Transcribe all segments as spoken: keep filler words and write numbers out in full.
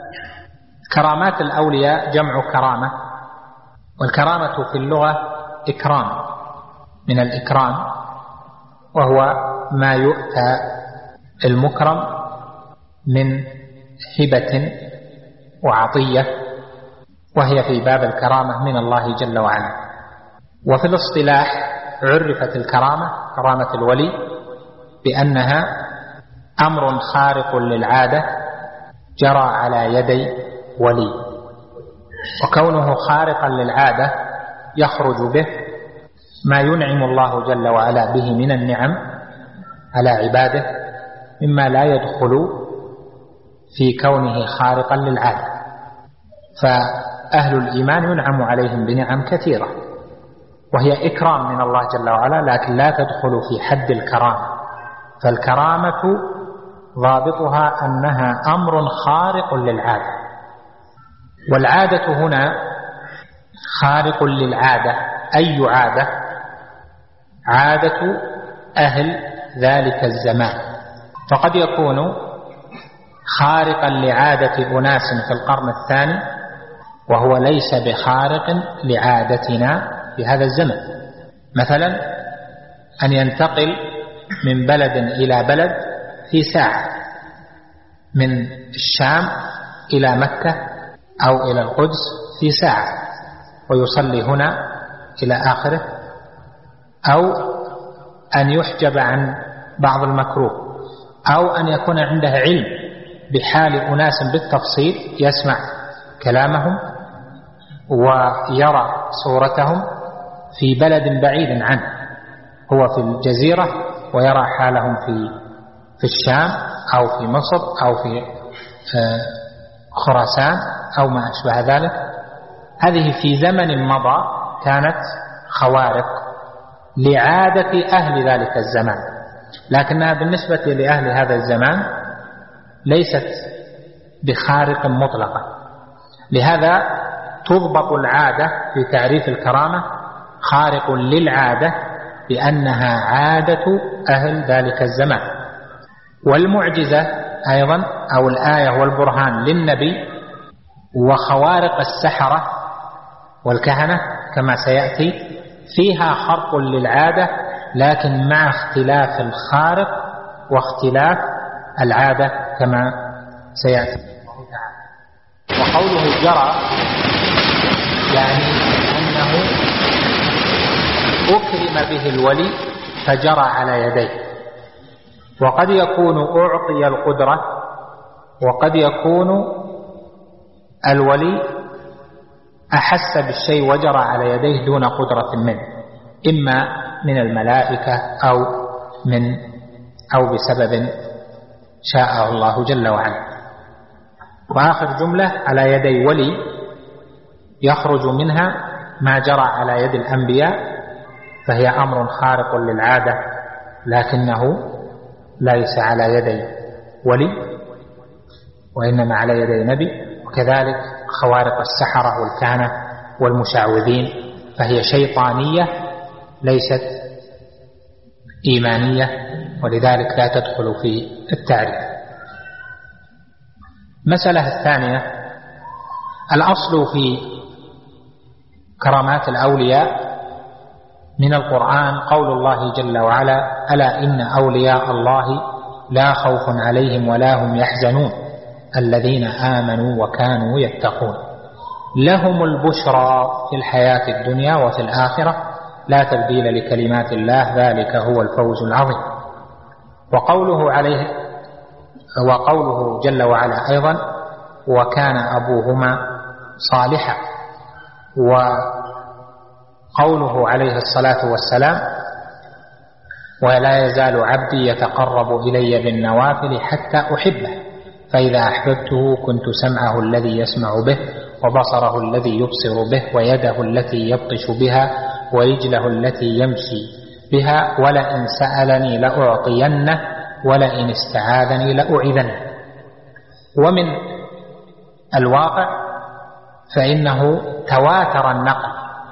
كرامات الأولياء جمع كرامة، والكرامة في اللغة إكرام، من الإكرام، وهو ما يؤتى المكرم من هبة وعطية، وهي في باب الكرامة من الله جل وعلا. وفي الاصطلاح عرفت الكرامة، كرامة الولي، بأنها أمر خارق للعادة جرى على يدي ولي، وكونه خارقا للعادة يخرج به ما ينعم الله جل وعلا به من النعم على عباده، مما لا يدخل في كونه خارقا للعادة. فأهل الإيمان ينعم عليهم بنعم كثيرة، وهي إكرام من الله جل وعلا، لكن لا تدخل في حد الكرامة. فالكرامة ضابطها أنها أمر خارق للعادة، والعادة هنا خارق للعادة. أي عادة؟ عادة أهل ذلك الزمان. فقد يكون خارقا لعادة أناس في القرن الثاني، وهو ليس بخارق لعادتنا في هذا الزمن. مثلا أن ينتقل من بلد إلى بلد في ساعة، من الشام إلى مكة أو إلى القدس في ساعة، ويصلي هنا إلى آخره، أو أن يحجب عن بعض المكروه، أو أن يكون عنده علم بحال أناس بالتفصيل، يسمع كلامهم ويرى صورتهم في بلد بعيد عنه، هو في الجزيرة ويرى حالهم في في الشام أو في مصر أو في خراسان أو ما أشبه ذلك. هذه في زمن مضى كانت خوارق لعادة أهل ذلك الزمان، لكنها بالنسبة لأهل هذا الزمان ليست بخارق مطلقة. لهذا تضبط العادة في تعريف الكرامة خارق للعادة بأنها عادة أهل ذلك الزمان. والمعجزة أيضا أو الآية والبرهان للنبي وخوارق السحرة والكهنة كما سيأتي فيها خرق للعادة، لكن مع اختلاف الخارق واختلاف العادة كما سيأتي. وقوله جرى يعني أنه أكرم به الولي فجرى على يديه. وقد يكون أعطي القدرة، وقد يكون الولي أحس بالشيء وجرى على يديه دون قدرة منه، إما من الملائكة أو من أو بسبب شاء الله جل وعلا. وآخر جملة على يدي ولي يخرج منها ما جرى على يد الأنبياء، فهي أمر خارق للعادة لكنه ليس على يدي ولي وإنما على يدي نبي. وكذلك خوارق السحرة والكهنة والمشعوذين فهي شيطانية ليست إيمانية، ولذلك لا تدخل في التعريف. المسألة الثانية: الأصل في كرامات الأولياء من القرآن قول الله جل وعلا: ألا إن أولياء الله لا خوف عليهم ولا هم يحزنون الذين آمنوا وكانوا يتقون لهم البشرى في الحياة الدنيا وفي الآخرة لا تبديل لكلمات الله ذلك هو الفوز العظيم. وقوله عليه وقوله جل وعلا أيضا: وكان أبوهما صالحا. وقوله عليه الصلاة والسلام: ولا يزال عبدي يتقرب إلي بالنوافل حتى أحبه فإذا أحببته كنت سمعه الذي يسمع به وبصره الذي يبصر به ويده التي يبطش بها ورجله التي يمشي بها ولئن سألني لأعطينه ولئن استعاذني لأعيذنه. ومن الواقع فإنه تواتر النقل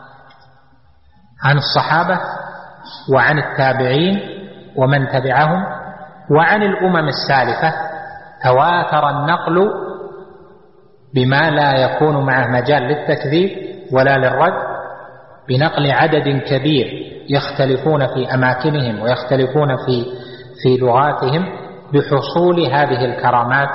عن الصحابة وعن التابعين ومن تبعهم وعن الأمم السالفة، تواتر النقل بما لا يكون معه مجال للتكذيب ولا للرد، بنقل عدد كبير يختلفون في أماكنهم ويختلفون في في لغاتهم بحصول هذه الكرامات،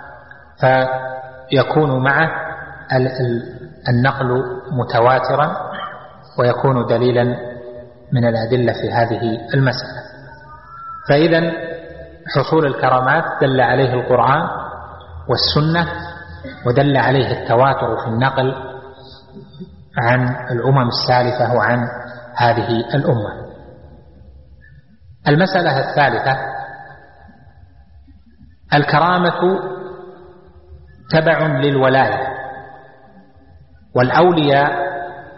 فيكون معه النقل متواترا ويكون دليلا من الأدلة في هذه المسألة. فإذا حصول الكرامات دل عليه القرآن والسنة، ودل عليه التواتر في النقل عن الأمم السالفة وعن هذه الأمة. المسألة الثالثة: الكرامة تبع للولاية، والأولياء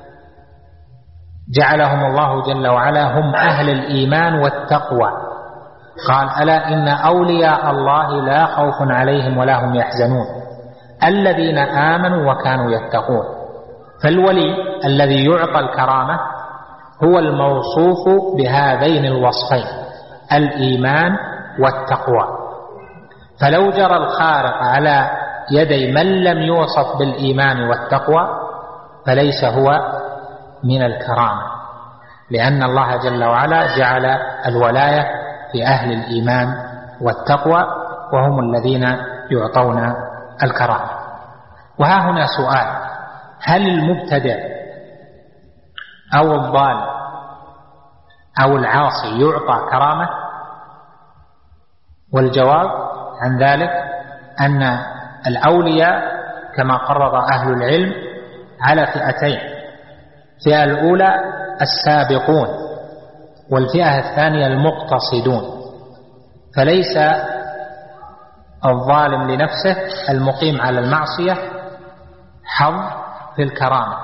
جعلهم الله جل وعلا هم أهل الإيمان والتقوى. قال: ألا إن أولياء الله لا خوف عليهم ولا هم يحزنون الذين آمنوا وكانوا يتقون. فالولي الذي يعطى الكرامة هو الموصوف بهذين الوصفين، الإيمان والتقوى. فلو جرى الخارق على يدي من لم يوصف بالإيمان والتقوى فليس هو من الكرامة، لأن الله جل وعلا جعل الولاية في أهل الإيمان والتقوى، وهم الذين يعطون الكرامة. وها هنا سؤال: هل المبتدع أو الضال أو العاصي يعطى كرامة؟ والجواب عن ذلك أن الأولياء كما قرر أهل العلم على فئتين: الفئة الأولى السابقون، والفئة الثانية المقتصدون. فليس الظالم لنفسه المقيم على المعصية حظ في الكرامة،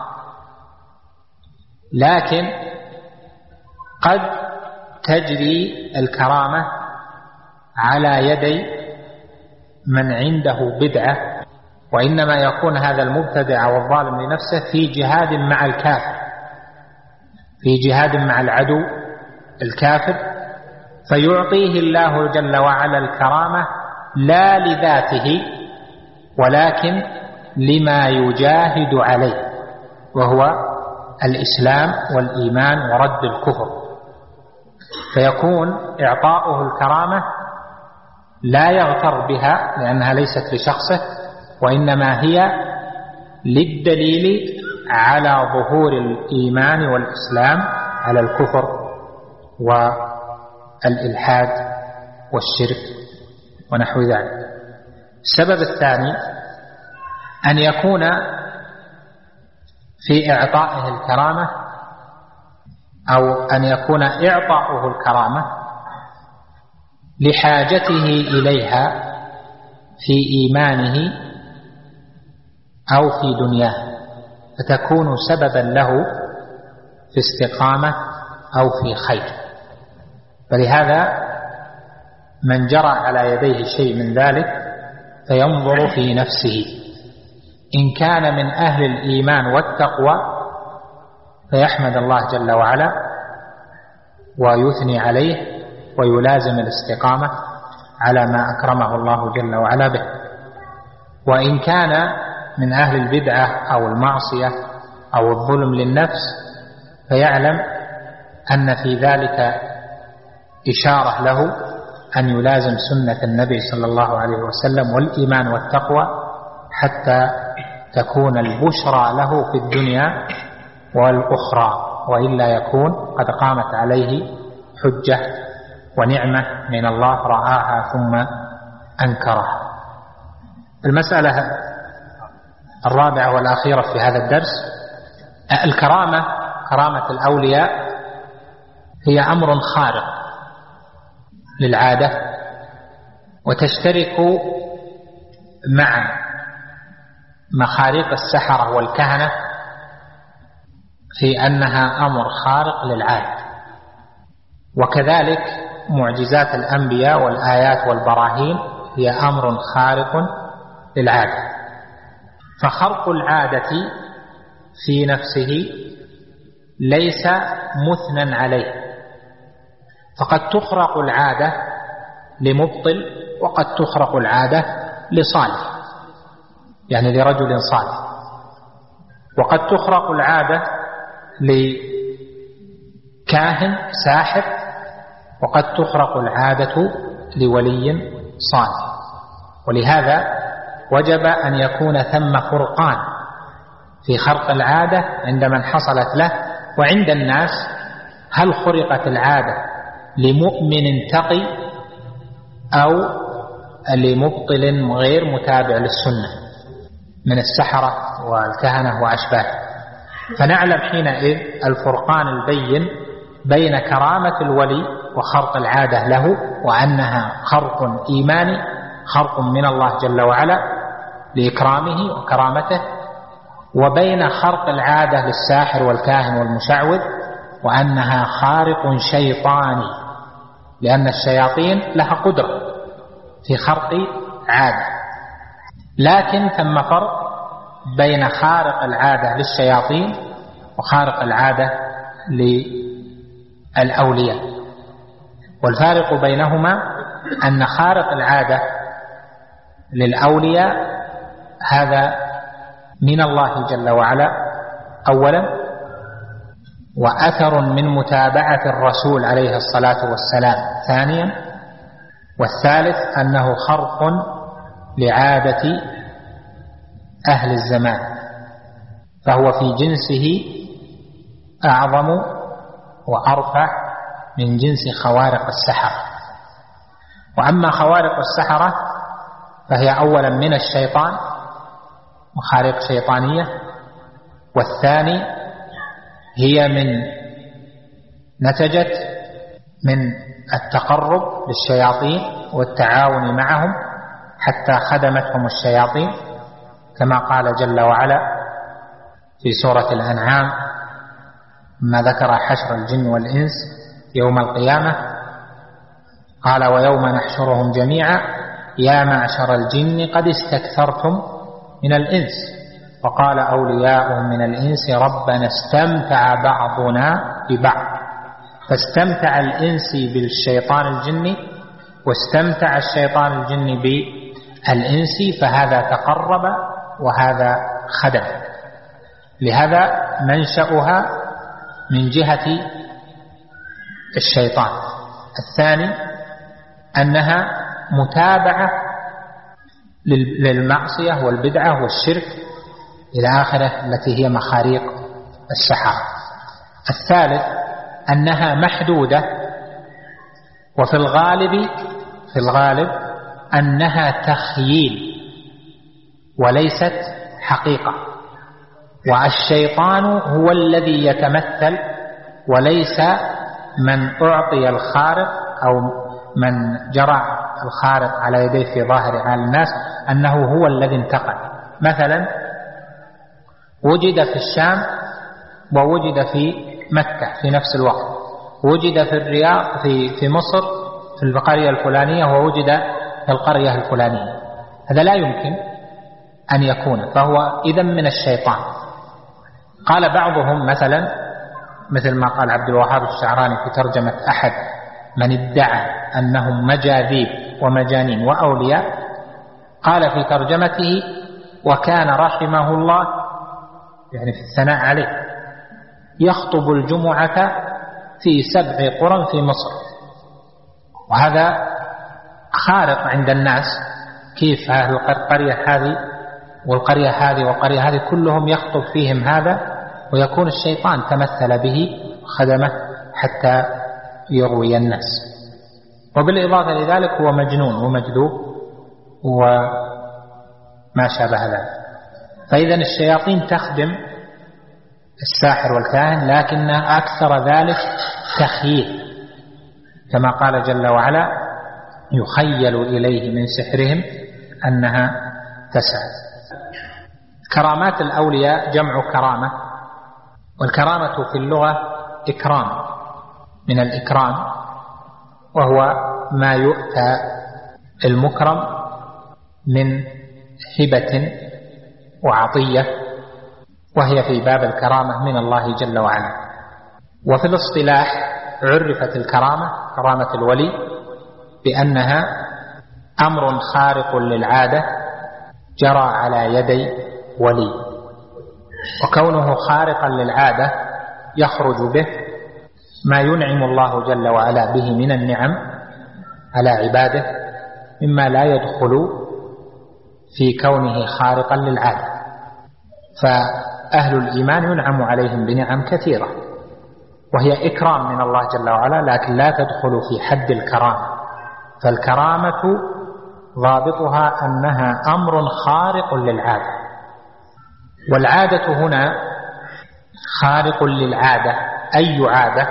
لكن قد تجري الكرامة على يدي من عنده بدعة، وإنما يكون هذا المبتدع والظالم لنفسه في جهاد مع الكافر، في جهاد مع العدو الكافر، فيعطيه الله جل وعلا الكرامة لا لذاته ولكن لما يجاهد عليه، وهو الإسلام والإيمان ورد الكفر. فيكون إعطاؤه الكرامة لا يغتر بها لأنها ليست لشخصه، وإنما هي للدليل على ظهور الإيمان والإسلام على الكفر والإلحاد والشرك ونحو ذلك. السبب الثاني أن يكون في إعطائه الكرامة أو أن يكون إعطاؤه الكرامة لحاجته إليها في إيمانه أو في دنياه، فتكون سببا له في استقامة أو في خير. فلهذا من جرى على يديه شيء من ذلك فينظر في نفسه، إن كان من أهل الإيمان والتقوى فيحمد الله جل وعلا ويثني عليه ويلازم الاستقامة على ما أكرمه الله جل وعلا به. وإن كان من أهل البدعة أو المعصية أو الظلم للنفس فيعلم أن في ذلك إشارة له أن يلازم سنة النبي صلى الله عليه وسلم والإيمان والتقوى حتى تكون البشرى له في الدنيا والأخرى، وإلا يكون قد قامت عليه حجة ونعمة من الله رآها ثم أنكرها. المسألة الرابعة والأخيرة في هذا الدرس: الكرامة، كرامة الأولياء هي أمر خارق للعادة، وتشترك مع مخاريق السحرة والكهنة في أنها أمر خارق للعادة، وكذلك معجزات الأنبياء والآيات والبراهين هي أمر خارق للعادة. فخرق العادة في نفسه ليس مثنى عليه، فقد تخرق العادة لمبطل وقد تخرق العادة لصالح. يعني لرجل صالح. وقد تخرق العادة لكاهن ساحر، وقد تخرق العادة لولي صالح. ولهذا وجب أن يكون ثم فرقان في خرق العادة عند من حصلت له وعند الناس. هل خرقت العادة لمؤمن تقي أو لمبطل غير متابع للسنة من السحرة والكهنة وأشباهه؟ فنعلم حينئذ الفرقان البين بين كرامة الولي وخرق العادة له، وأنها خرق إيماني، خرق من الله جل وعلا لإكرامه وكرامته، وبين خرق العادة للساحر والكاهن والمشعوذ، وأنها خارق شيطاني، لأن الشياطين لها قدرة في خرق عادة. لكن ثم فرق بين خارق العادة للشياطين وخارق العادة للأولياء. والفارق بينهما أن خارق العادة للأولياء هذا من الله جل وعلا أولا، وأثر من متابعة الرسول عليه الصلاة والسلام ثانيا، والثالث أنه خرق لعادة أهل الزمان، فهو في جنسه أعظم وأرفع من جنس خوارق السحرة. وأما خوارق السحرة فهي أولا من الشيطان، مخارق شيطانية، والثاني هي من نتجت من التقرب للشياطين والتعاون معهم حتى خدمتهم الشياطين، كما قال جل وعلا في سورة الأنعام ما ذكر حشر الجن والإنس يوم القيامة، قال ويوم نحشرهم جميعا يا معشر الجن قد استكثرتم من الإنس، وقال أولياؤهم من الإنس ربنا استمتع بعضنا ببعض، فاستمتع الإنس بالشيطان الجني واستمتع الشيطان الجني بالإنس، فهذا تقرب وهذا خدم. لهذا منشأها من جهة الشيطان. الثاني أنها متابعة للمعصية والبدعة والشرك إلى آخره التي هي مخاريق السحرة. الثالث أنها محدودة، وفي الغالب في الغالب أنها تخييل وليست حقيقة، والشيطان هو الذي يتمثل وليس من أعطي الخارق أو من جرى الخارق على يديه في ظاهر على الناس أنه هو الذي انتقل. مثلا وجد في الشام ووجد في مكة في نفس الوقت، وجد في الرياض في في مصر في القرية الفلانية ووجد في القرية الفلانية، هذا لا يمكن أن يكون، فهو إذن من الشيطان. قال بعضهم مثلا مثل ما قال عبد الوهاب الشعراني في ترجمة أحد من ادعى أنهم مجاذيب ومجانين وأولياء، قال في ترجمته وكان رحمه الله يعني في الثناء عليه يخطب الجمعة في سبع قرى في مصر. وهذا خارق عند الناس، كيف أهل القرية هذه والقرية هذه والقرية هذه كلهم يخطب فيهم هذا، ويكون الشيطان تمثل به خدمه حتى يغوي الناس. وبالإضافة لذلك هو مجنون ومجذوب وما شابه ذلك. فإذا الشياطين تخدم الساحر والكاهن، لكن أكثر ذلك تخييل، كما قال جل وعلا يخيل إليه من سحرهم أنها تسعى. كرامات الأولياء جمع كرامة، والكرامة في اللغة إكرام، من الإكرام وهو ما يؤتى المكرم من هبة وعطية، وهي في باب الكرامة من الله جل وعلا. وفي الاصطلاح عرفت الكرامة كرامة الولي بأنها أمر خارق للعادة جرى على يدي ولي، وكونه خارقا للعادة يخرج به ما ينعم الله جل وعلا به من النعم على عباده مما لا يدخل في كونه خارقا للعادة. فأهل الإيمان ينعم عليهم بنعم كثيرة وهي إكرام من الله جل وعلا، لكن لا تدخل في حد الكرامة، فالكرامة ضابطها أنها أمر خارق للعادة، والعادة هنا خارق للعادة. أي عادة؟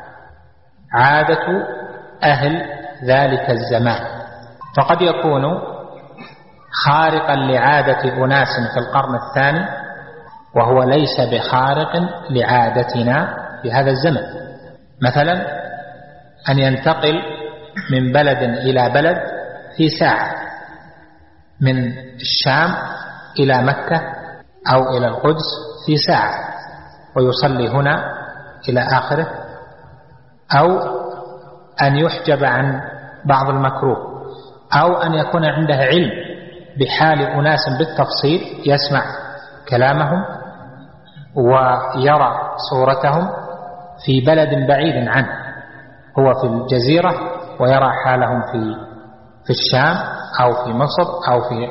عادة أهل ذلك الزمان، فقد يكون خارقا لعادة أناس في القرن الثاني وهو ليس بخارق لعادتنا في هذا الزمن. مثلا أن ينتقل من بلد إلى بلد في ساعة، من الشام إلى مكة أو إلى القدس في ساعة، ويصلي هنا إلى آخره، أو أن يحجب عن بعض المكروه، أو أن يكون عنده علم بحال أناس بالتفصيل، يسمع كلامهم ويرى صورتهم في بلد بعيد عنه، هو في الجزيرة ويرى حالهم في في الشام أو في مصر أو في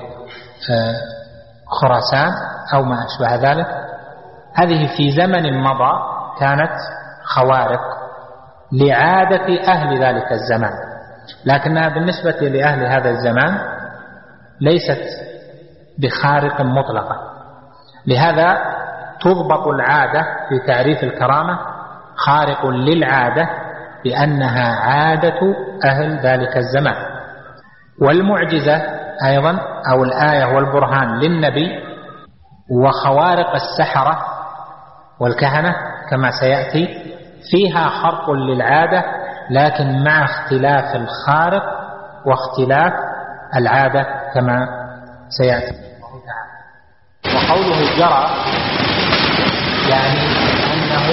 خراسان أو ما أشبه ذلك. هذه في زمن مضى كانت خوارق لعادة أهل ذلك الزمان، لكنها بالنسبة لأهل هذا الزمان ليست بخارق مطلقة. لهذا تضبط العادة في تعريف الكرامة خارق للعادة بأنها عادة أهل ذلك الزمان. والمعجزة أيضا أو الآية والبرهان للنبي وخوارق السحرة والكهنة كما سيأتي فيها خرق للعادة، لكن مع اختلاف الخارق واختلاف العادة كما سيأتي. وقوله جرى يعني أنه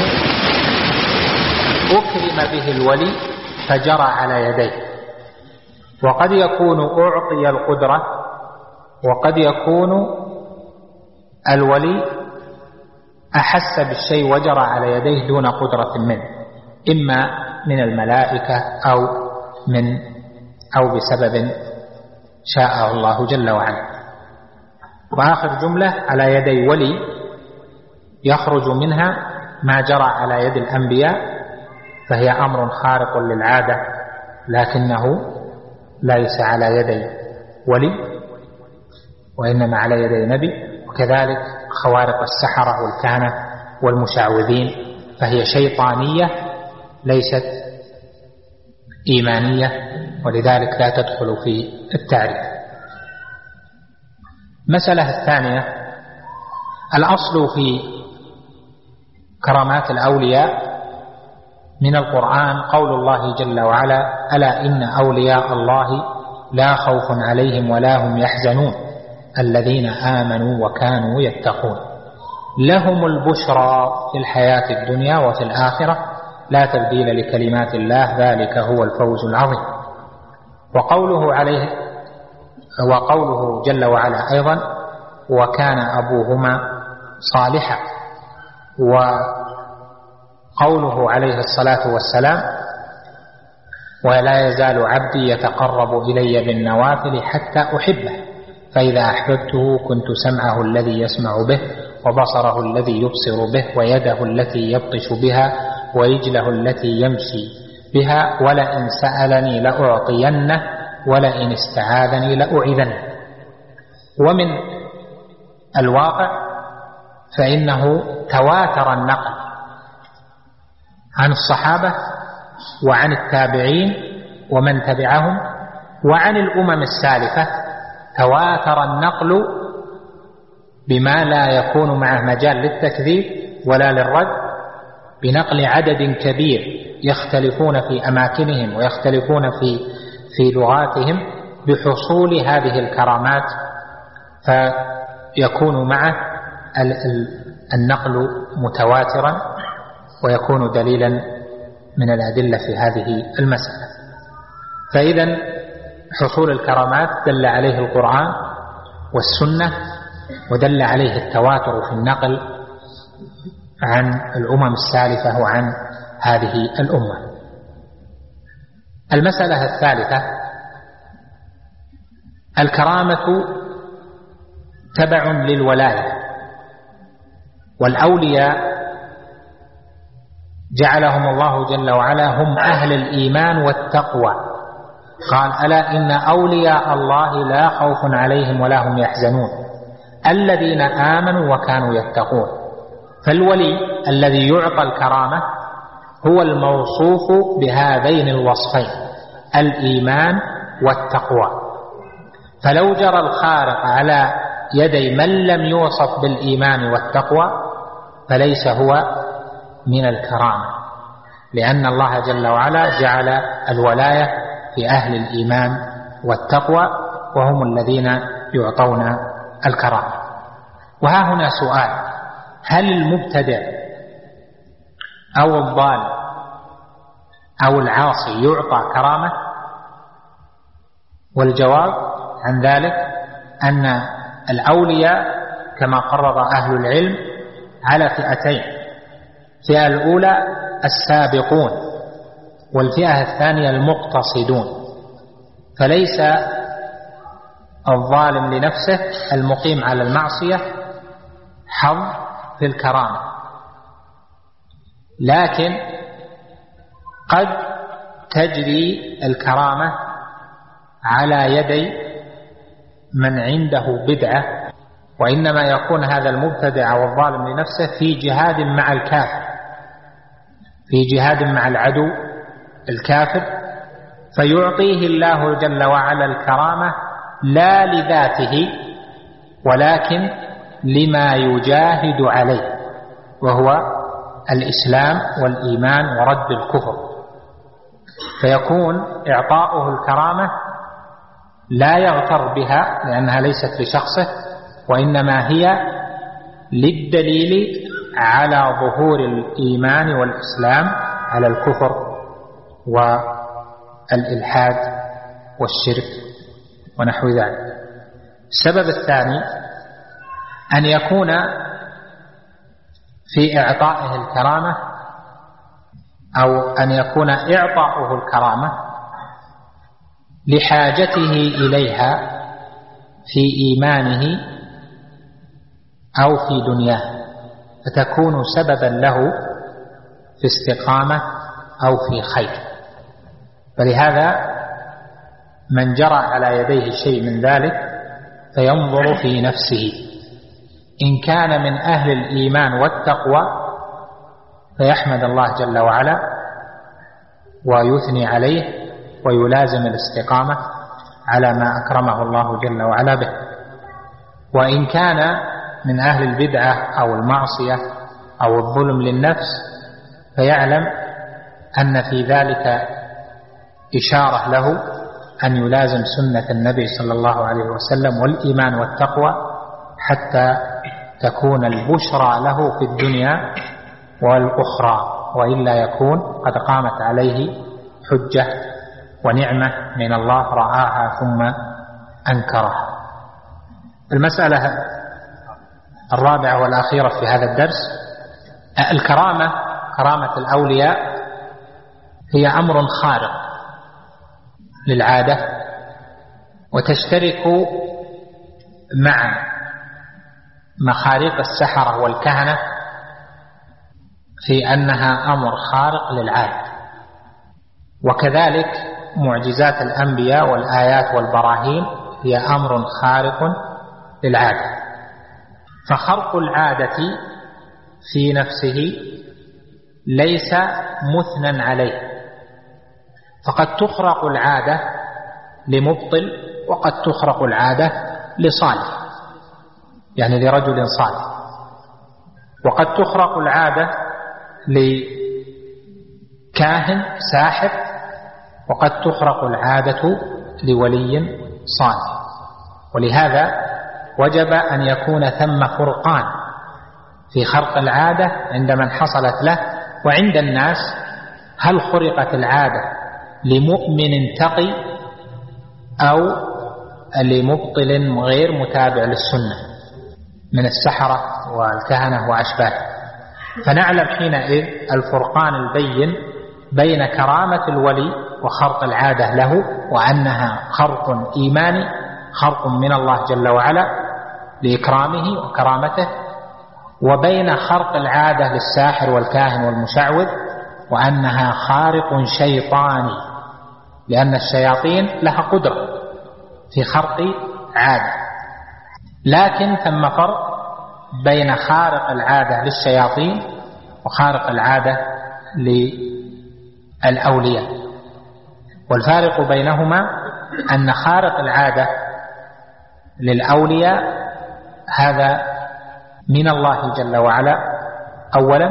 أكرم به الولي فجرى على يديه، وقد يكون أعطي القدرة، وقد يكون الولي أحس بالشيء وجرى على يديه دون قدرة منه، إما من الملائكة أو من أو بسبب شاء الله جل وعلا. وآخر جملة على يدي ولي يخرج منها ما جرى على يد الأنبياء، فهي أمر خارق للعادة لكنه ليس على يدي ولي وإنما على يدي نبي. وكذلك خوارق السحرة والكهنة والمشعوذين فهي شيطانية ليست إيمانية، ولذلك لا تدخل في التعريف. مسألة الثانية: الأصل في كرامات الأولياء من القرآن قول الله جل وعلا: ألا إن أولياء الله لا خوف عليهم ولا هم يحزنون الذين آمنوا وكانوا يتقون لهم البشرى في الحياة الدنيا وفي الآخرة لا تبديل لكلمات الله ذلك هو الفوز العظيم. وقوله عليه وقوله جل وعلا أيضا: وكان أبوهما صالحا. وقوله عليه الصلاة والسلام: ولا يزال عبدي يتقرب إلي بالنوافل حتى أحبه فإذا أحببته كنت سمعه الذي يسمع به وبصره الذي يبصر به ويده التي يبطش بها ورجله التي يمشي بها ولئن سألني لأعطينه ولئن استعاذني لأعيذنه. ومن الواقع فإنه تواتر النقل عن الصحابة وعن التابعين ومن تبعهم وعن الأمم السالفة، تواتر النقل بما لا يكون معه مجال للتكذيب ولا للرد، بنقل عدد كبير يختلفون في أماكنهم ويختلفون في في لغاتهم بحصول هذه الكرامات، فيكون معه النقل متواترا ويكون دليلا من الأدلة في هذه المسألة. فإذا حصول الكرامات دل عليه القرآن والسنة، ودل عليه التواتر في النقل عن الأمم السالفة وعن هذه الأمة. المسألة الثالثة: الكرامة تبع للولاية، والأولياء جعلهم الله جل وعلا هم أهل الإيمان والتقوى. قال: ألا إن أولياء الله لا خوف عليهم ولا هم يحزنون الذين آمنوا وكانوا يتقون. فالولي الذي يعطى الكرامة هو الموصوف بهذين الوصفين، الإيمان والتقوى. فلو جرى الخارق على يدي من لم يوصف بالإيمان والتقوى فليس هو من الكرامة، لأن الله جل وعلا جعل الولاية في أهل الإيمان والتقوى، وهم الذين يعطون الكرامة. وها هنا سؤال: هل المبتدع أو الضال أو العاصي يعطى كرامة؟ والجواب عن ذلك أن الأولياء كما قرر أهل العلم على فئتين: الفئة الأولى السابقون، والفئة الثانية المقتصدون. فليس الظالم لنفسه المقيم على المعصية حظ في الكرامة، لكن قد تجري الكرامة على يدي من عنده بدعة، وإنما يكون هذا المبتدع والظالم لنفسه في جهاد مع الكافر، في جهاد مع العدو الكافر، فيعطيه الله جل وعلا الكرامة لا لذاته ولكن لما يجاهد عليه، وهو الإسلام والإيمان ورد الكفر. فيكون إعطاؤه الكرامة لا يغتر بها لأنها ليست لشخصه، وإنما هي للدليل على ظهور الإيمان والإسلام على الكفر والإلحاد والشرك ونحو ذلك. السبب الثاني أن يكون في إعطائه الكرامة أو أن يكون إعطاؤه الكرامة لحاجته إليها في إيمانه أو في دنياه، فتكون سببا له في استقامة أو في خير. فلهذا من جرى على يديه شيء من ذلك فينظر في نفسه، إن كان من أهل الإيمان والتقوى فيحمد الله جل وعلا ويثني عليه ويلازم الاستقامة على ما أكرمه الله جل وعلا به. وإن كان من أهل البدعة أو المعصية أو الظلم للنفس فيعلم أن في ذلك إشارة له أن يلازم سنة النبي صلى الله عليه وسلم والإيمان والتقوى حتى تكون البشرى له في الدنيا والأخرى، وإلا يكون قد قامت عليه حجة ونعمة من الله رآها ثم أنكرها. المسألة الرابعة والأخيرة في هذا الدرس: الكرامة، كرامة الأولياء هي أمر خارق للعادة، وتشترك مع مخاريق السحرة والكهنة في أنها أمر خارق للعادة، وكذلك معجزات الأنبياء والآيات والبراهين هي أمر خارق للعادة. فخرق العادة في نفسه ليس مثنى عليه، فقد تخرق العادة لمبطل وقد تخرق العادة لصالح، يعني لرجل صالح، وقد تخرق العادة لكاهن ساحر، وقد تخرق العادة لولي صالح. ولهذا وجب أن يكون ثم فرقان في خرق العادة عند من حصلت له وعند الناس. هل خرقت العادة لمؤمن تقي أو لمبطل غير متابع للسنة من السحرة والكهنة وأشباهه. فنعلم حينئذ الفرقان البين بين كرامة الولي وخرق العادة له، وأنها خرق إيماني، خرق من الله جل وعلا لإكرامه وكرامته، وبين خرق العادة للساحر والكاهن والمشعوذ، وأنها خارق شيطاني، لأن الشياطين لها قدرة في خرق عادة. لكن ثم فرق بين خارق العادة للشياطين وخارق العادة للأولياء، والفارق بينهما أن خارق العادة للأولياء هذا من الله جل وعلا أولا،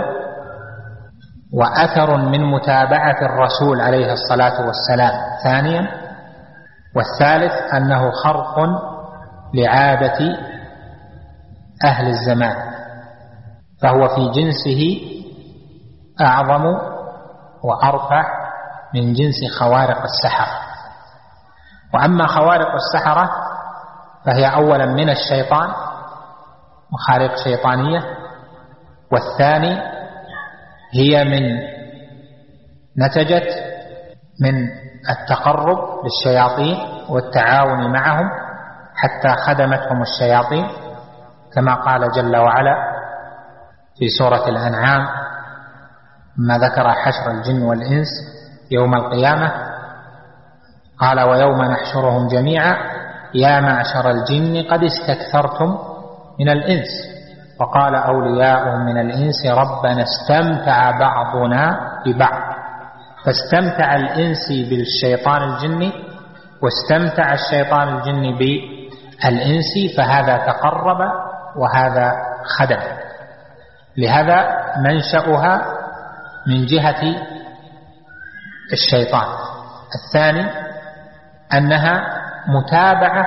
وأثر من متابعة الرسول عليه الصلاة والسلام ثانيا، والثالث أنه خرق لعادة أهل الزمان، فهو في جنسه أعظم وأرفع من جنس خوارق السحرة. وأما خوارق السحرة فهي أولا من الشيطان، مخارق شيطانية، والثاني هي من نتجت من التقرب للشياطين والتعاون معهم حتى خدمتهم الشياطين، كما قال جل وعلا في سورة الأنعام ما ذكر حشر الجن والإنس يوم القيامة، قال ويوم نحشرهم جميعا يا معشر الجن قد استكثرتم من الإنس، وقال أولياؤهم من الإنس ربنا استمتع بعضنا ببعض، فاستمتع الإنس بالشيطان الجني واستمتع الشيطان الجني بالإنس، فهذا تقرب وهذا خدم. لهذا منشأها من جهة الشيطان. الثاني أنها متابعة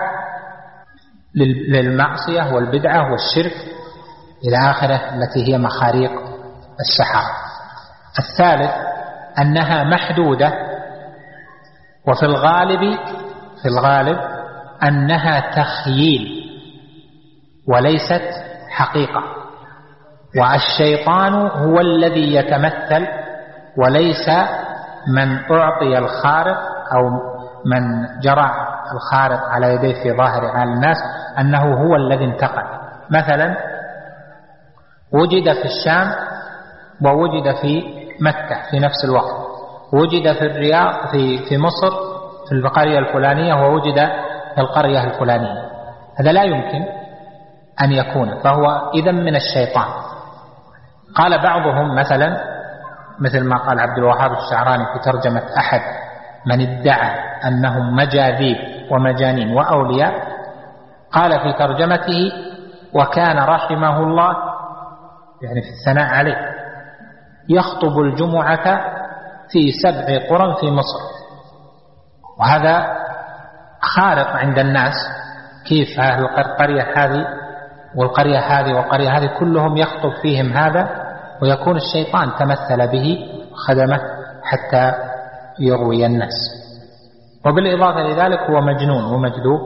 للمعصية والبدعة والشرك إلى آخره التي هي مخاريق السحرة. الثالث أنها محدودة، وفي الغالب في الغالب أنها تخييل وليست حقيقة، والشيطان هو الذي يتمثل وليس من أعطي الخارق أو من جرى الخارق على يديه في ظاهر حال الناس أنه هو الذي انتقل. مثلا وجد في الشام ووجد في مكة في نفس الوقت، وجد في الرياض في في مصر في القرية الفلانية ووجد في القرية الفلانية، هذا لا يمكن أن يكون، فهو إذن من الشيطان. قال بعضهم مثلا مثل ما قال عبد الوهاب الشعراني في ترجمة أحد من ادعى أنهم مجاذيب ومجانين وأولياء، قال في ترجمته وكان رحمه الله يعني في الثناء عليه يخطب الجمعة في سبع قرى في مصر. وهذا خارق عند الناس، كيف أهل القرية هذه والقرية هذه والقرية هذه كلهم يخطب فيهم هذا، ويكون الشيطان تمثل به خدمه حتى يغوي الناس. وبالإضافة لذلك هو مجنون ومجذوب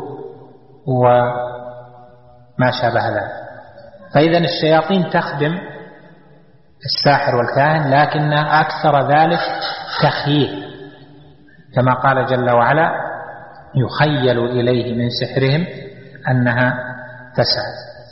وما شابه ذلك. فإذا الشياطين تخدم الساحر والكاهن، لكن أكثر ذلك تخييل، كما قال جل وعلا يخيل إليه من سحرهم أنها تسعى.